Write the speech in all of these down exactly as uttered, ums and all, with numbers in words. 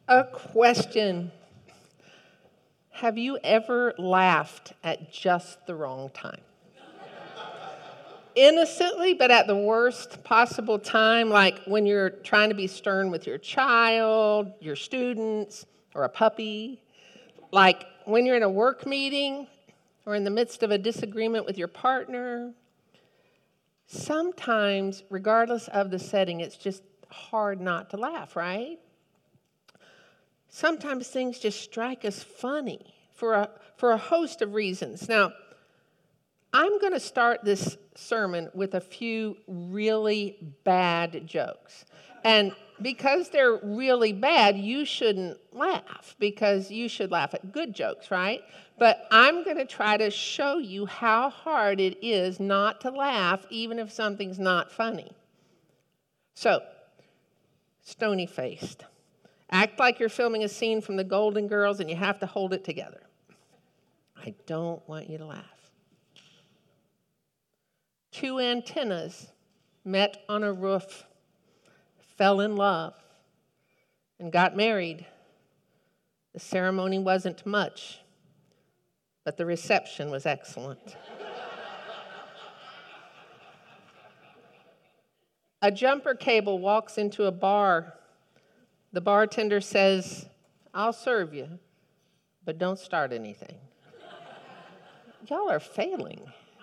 A question. Have you ever laughed at just the wrong time? Innocently, but at the worst possible time, like when you're trying to be stern with your child, your students, or a puppy. Like when you're in a work meeting or in the midst of a disagreement with your partner. Sometimes, regardless of the setting, it's just hard not to laugh, right? Sometimes things just strike us funny for a, for a host of reasons. Now, I'm going to start this sermon with a few really bad jokes. And because they're really bad, you shouldn't laugh, because you should laugh at good jokes, right? But I'm going to try to show you how hard it is not to laugh, even if something's not funny. So, stony-faced. Act like you're filming a scene from the Golden Girls and you have to hold it together. I don't want you to laugh. Two antennas met on a roof, fell in love, and got married. The ceremony wasn't much, but the reception was excellent. A jumper cable walks into a bar. The bartender says, "I'll serve you, but don't start anything." Y'all are failing.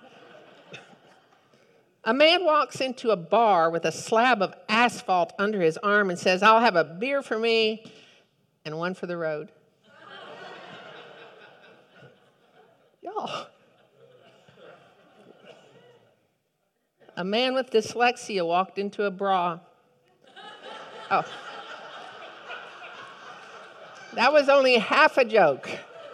A man walks into a bar with a slab of asphalt under his arm and says, "I'll have a beer for me and one for the road." Y'all. A man with dyslexia walked into a bra. Oh. That was only half a joke.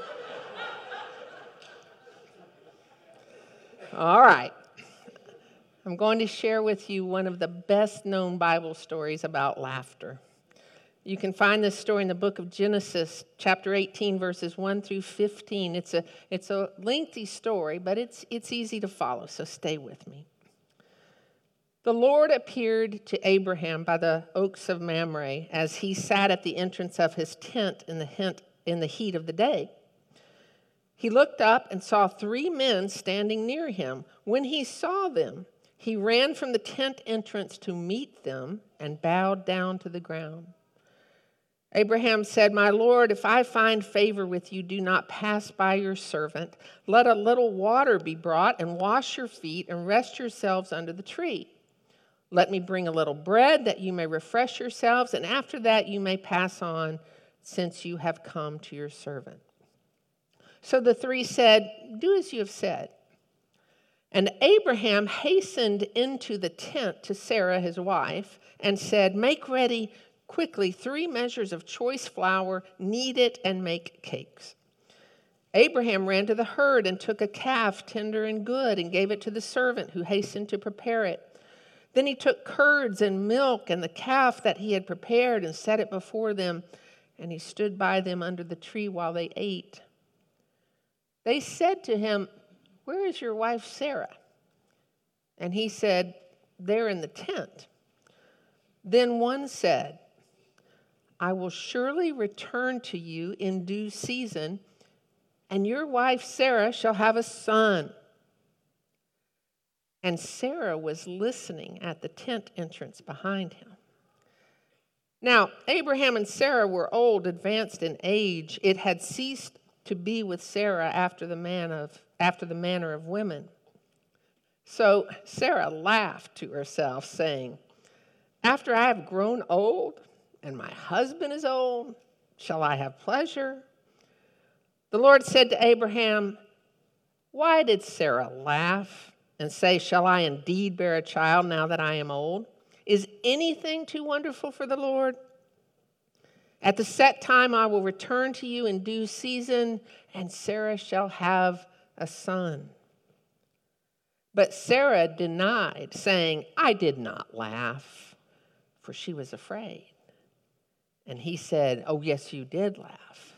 All right. I'm going to share with you one of the best-known Bible stories about laughter. You can find this story in the book of Genesis, chapter eighteen, verses one through fifteen. It's a, it's a lengthy story, but it's, it's easy to follow, so stay with me. The Lord appeared to Abraham by the oaks of Mamre as he sat at the entrance of his tent in the, hint, in the heat of the day. He looked up and saw three men standing near him. When he saw them, he ran from the tent entrance to meet them and bowed down to the ground. Abraham said, "My Lord, if I find favor with you, do not pass by your servant. Let a little water be brought and wash your feet and rest yourselves under the tree. Let me bring a little bread that you may refresh yourselves, and after that you may pass on, since you have come to your servant." So the three said, "Do as you have said." And Abraham hastened into the tent to Sarah, his wife, and said, "Make ready quickly three measures of choice flour, knead it, and make cakes." Abraham ran to the herd and took a calf, tender and good, and gave it to the servant, who hastened to prepare it. Then he took curds and milk and the calf that he had prepared and set it before them, and he stood by them under the tree while they ate. They said to him, "Where is your wife Sarah?" And he said, "They're in the tent." Then one said, "I will surely return to you in due season, and your wife Sarah shall have a son." And Sarah was listening at the tent entrance behind him. Now, Abraham and Sarah were old, advanced in age. It had ceased to be with Sarah after the man of after the manner of women. So Sarah laughed to herself, saying, "After I have grown old and my husband is old, shall I have pleasure?" The Lord said to Abraham, "Why did Sarah laugh and say, 'Shall I indeed bear a child now that I am old?' Is anything too wonderful for the Lord? At the set time I will return to you in due season, and Sarah shall have a son." But Sarah denied, saying, "I did not laugh," for she was afraid. And he said, "Oh, yes, you did laugh."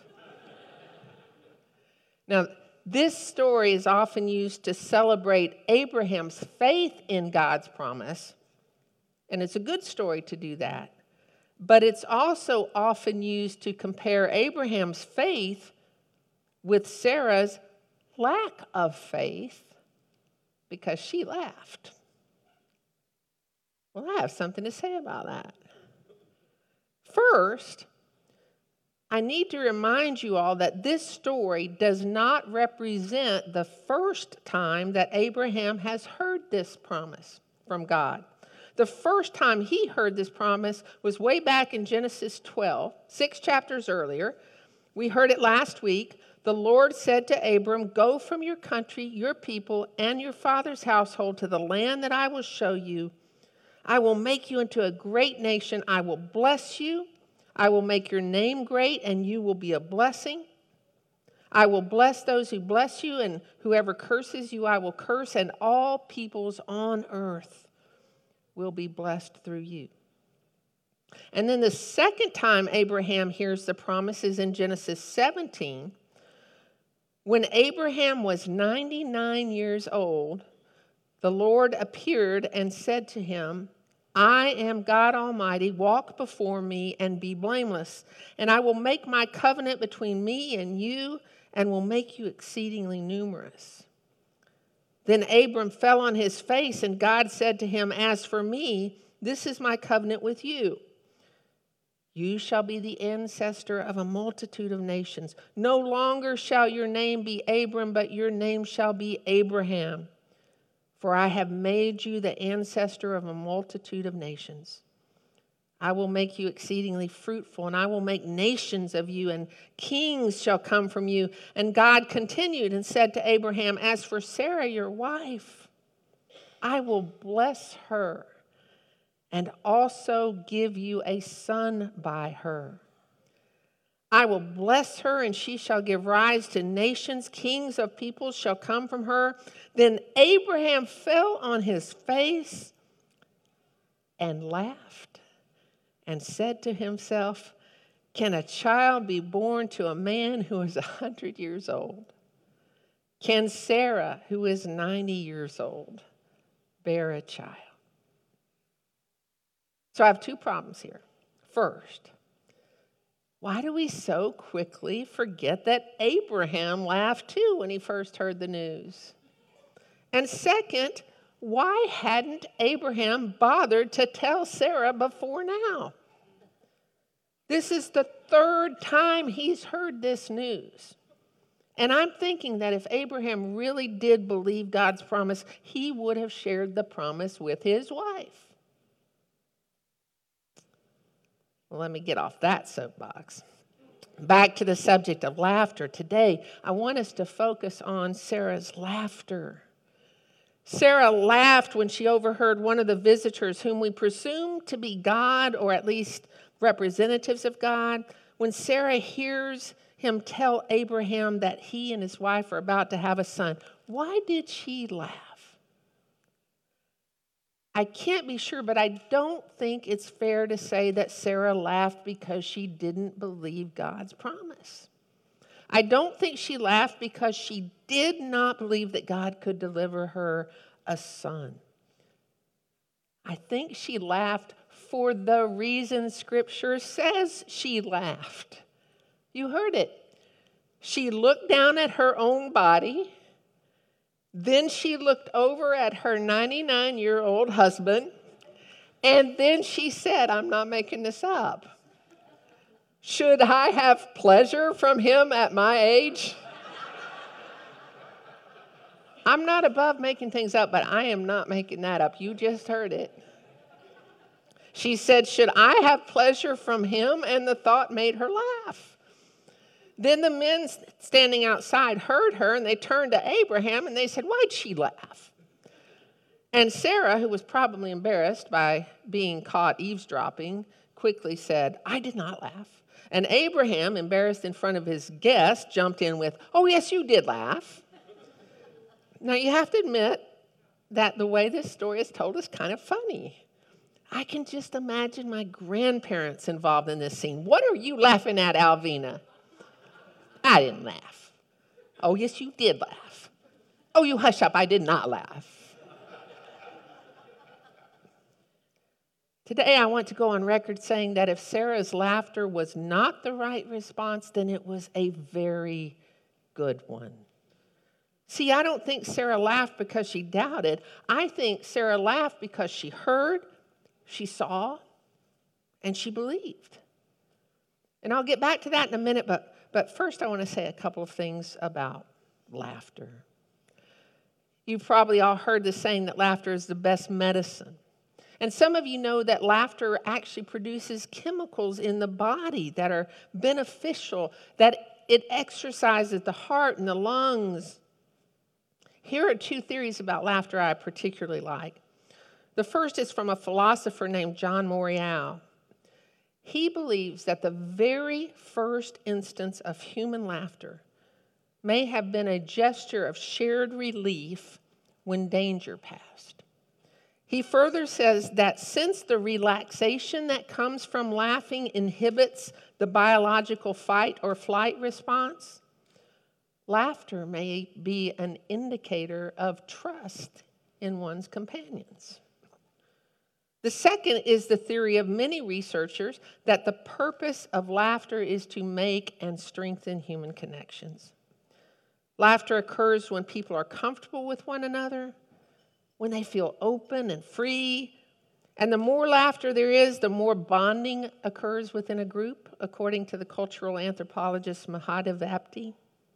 Now, this story is often used to celebrate Abraham's faith in God's promise, and it's a good story to do that. but it's also often used to compare Abraham's faith with Sarah's lack of faith because she laughed. Well, I have something to say about that. First, I need to remind you all that this story does not represent the first time that Abraham has heard this promise from God. The first time he heard this promise was way back in Genesis twelve, six chapters earlier. We heard it last week. The Lord said to Abram, "Go from your country, your people, and your father's household to the land that I will show you. I will make you into a great nation. I will bless you. I will make your name great, and you will be a blessing. I will bless those who bless you, and whoever curses you, I will curse, and all peoples on earth will be blessed through you." And then the second time Abraham hears the promise is in Genesis seventeen. When Abraham was ninety-nine years old, the Lord appeared and said to him, "I am God Almighty. Walk before me and be blameless, and I will make my covenant between me and you and will make you exceedingly numerous." Then Abram fell on his face, and God said to him, "As for me, this is my covenant with you. You shall be the ancestor of a multitude of nations. No longer shall your name be Abram, but your name shall be Abraham. For I have made you the ancestor of a multitude of nations. I will make you exceedingly fruitful, and I will make nations of you, and kings shall come from you." And God continued and said to Abraham, "As for Sarah, your wife, I will bless her and also give you a son by her. I will bless her, and she shall give rise to nations. Kings of peoples shall come from her." Then Abraham fell on his face and laughed and said to himself, "Can a child be born to a man who is a hundred years old? Can Sarah, who is ninety years old, bear a child?" So I have two problems here. First, why do we so quickly forget that Abraham laughed too when he first heard the news? And second, why hadn't Abraham bothered to tell Sarah before now? This is the third time he's heard this news. And I'm thinking that if Abraham really did believe God's promise, he would have shared the promise with his wife. Well, let me get off that soapbox. Back to the subject of laughter. Today, I want us to focus on Sarah's laughter. Sarah laughed when she overheard one of the visitors, whom we presume to be God, or at least representatives of God. When Sarah hears him tell Abraham that he and his wife are about to have a son, why did she laugh? I can't be sure, but I don't think it's fair to say that Sarah laughed because she didn't believe God's promise. I don't think she laughed because she did not believe that God could deliver her a son. I think she laughed for the reason Scripture says she laughed. You heard it. She looked down at her own body. Then she looked over at her ninety-nine-year-old husband. And then she said, I'm not making this up, "Should I have pleasure from him at my age?" I'm not above making things up, but I am not making that up. You just heard it. She said, "Should I have pleasure from him?" And the thought made her laugh. Then the men standing outside heard her, and they turned to Abraham, and they said, "Why'd she laugh?" And Sarah, who was probably embarrassed by being caught eavesdropping, quickly said, "I did not laugh." And Abraham, embarrassed in front of his guest, jumped in with, "Oh, yes, you did laugh." Now, you have to admit that the way this story is told is kind of funny. I can just imagine my grandparents involved in this scene. "What are you laughing at, Alvina?" "I didn't laugh." "Oh, yes, you did laugh." "Oh, you hush up. I did not laugh." Today, I want to go on record saying that if Sarah's laughter was not the right response, then it was a very good one. See, I don't think Sarah laughed because she doubted. I think Sarah laughed because she heard, she saw, and she believed. And I'll get back to that in a minute, but, but first I want to say a couple of things about laughter. You've probably all heard the saying that laughter is the best medicine. And some of you know that laughter actually produces chemicals in the body that are beneficial, that it exercises the heart and the lungs. Here are two theories about laughter I particularly like. The first is from a philosopher named John Morial. He believes that the very first instance of human laughter may have been a gesture of shared relief when danger passed. He further says that since the relaxation that comes from laughing inhibits the biological fight or flight response, laughter may be an indicator of trust in one's companions. The second is the theory of many researchers that the purpose of laughter is to make and strengthen human connections. Laughter occurs when people are comfortable with one another, when they feel open and free. And the more laughter there is, the more bonding occurs within a group, according to the cultural anthropologist Mahadev Apte.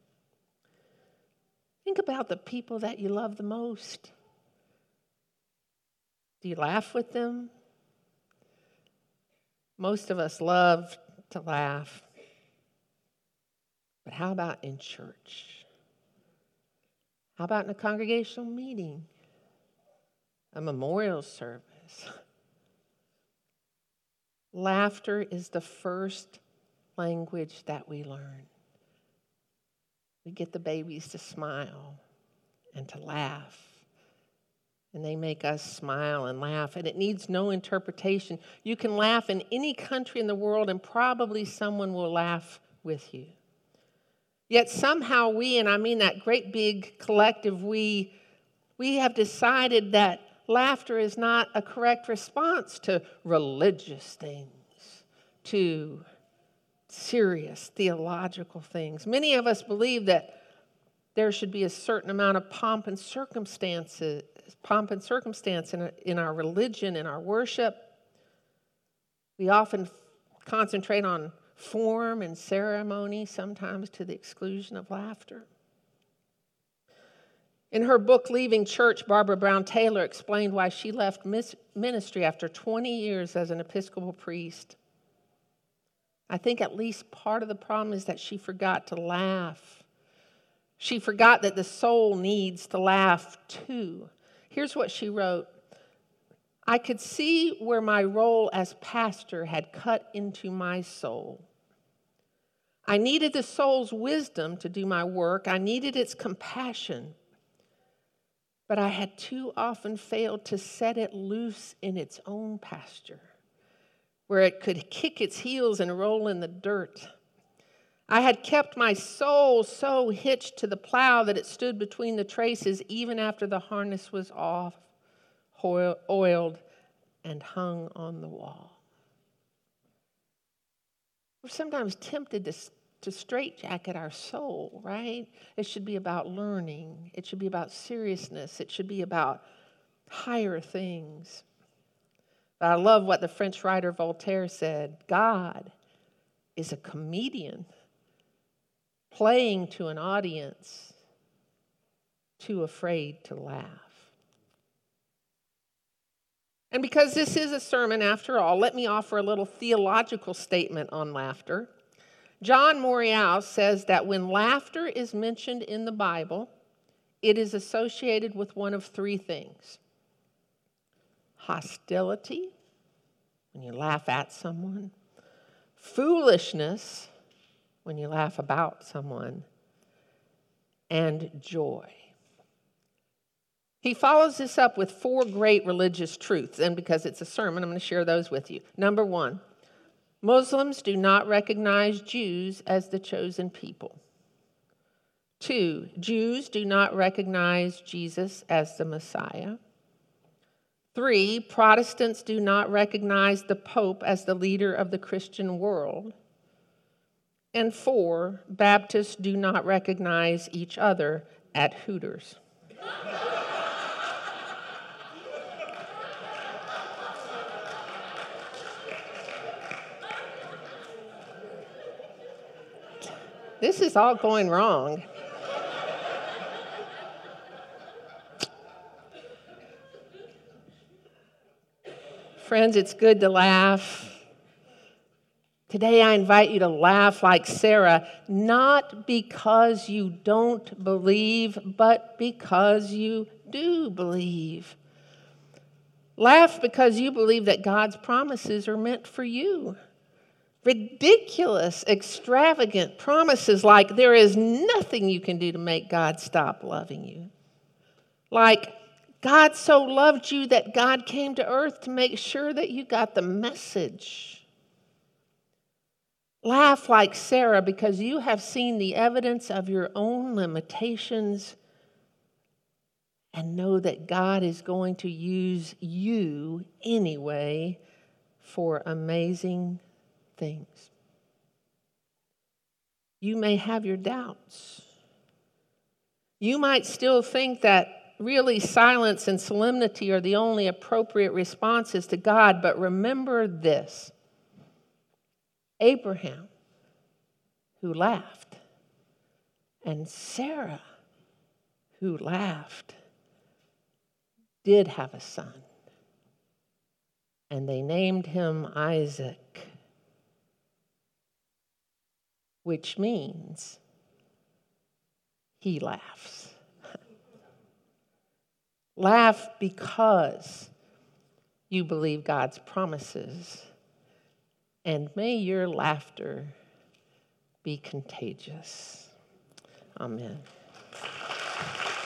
Think about the people that you love the most. Do you laugh with them? Most of us love to laugh. But how about in church? How about in a congregational meeting? A memorial service? Laughter is the first language that we learn. We get the babies to smile and to laugh. And they make us smile and laugh. And it needs no interpretation. You can laugh in any country in the world and probably someone will laugh with you. Yet somehow we, and I mean that great big collective we, we have decided that laughter is not a correct response to religious things, to serious theological things. Many of us believe that there should be a certain amount of pomp and circumstances, pomp and circumstance in, in our religion, in our worship. We often concentrate on form and ceremony, sometimes to the exclusion of laughter. In her book, Leaving Church, Barbara Brown Taylor explained why she left ministry after twenty years as an Episcopal priest. I think at least part of the problem is that she forgot to laugh. She forgot that the soul needs to laugh too. Here's what she wrote. I could see where my role as pastor had cut into my soul. I needed the soul's wisdom to do my work. I needed its compassion. But I had too often failed to set it loose in its own pasture, where it could kick its heels and roll in the dirt. I had kept my soul so hitched to the plow that it stood between the traces even after the harness was off, oiled, and hung on the wall. We're sometimes tempted to to straitjacket our soul, right? It should be about learning. It should be about seriousness. It should be about higher things. But I love what the French writer Voltaire said. God is a comedian playing to an audience too afraid to laugh. And because this is a sermon after all, let me offer a little theological statement on laughter. John Morial says that when laughter is mentioned in the Bible, it is associated with one of three things. Hostility, when you laugh at someone. Foolishness, when you laugh about someone. And joy. He follows this up with four great religious truths, and because it's a sermon, I'm going to share those with you. Number one, Muslims do not recognize Jews as the chosen people. Two, Jews do not recognize Jesus as the Messiah. Three, Protestants do not recognize the Pope as the leader of the Christian world. And four, Baptists do not recognize each other at Hooters. This is all going wrong. Friends, it's good to laugh. Today I invite you to laugh like Sarah, not because you don't believe, but because you do believe. Laugh because you believe that God's promises are meant for you. Ridiculous, extravagant promises like there is nothing you can do to make God stop loving you. Like God so loved you that God came to earth to make sure that you got the message. Laugh like Sarah because you have seen the evidence of your own limitations and know that God is going to use you anyway for amazing things. You may have your doubts. You might still think that really silence and solemnity are the only appropriate responses to God, but remember this. Abraham, who laughed, and Sarah, who laughed, did have a son, and they named him Isaac, which means he laughs. Laugh because you believe God's promises, and may your laughter be contagious. Amen.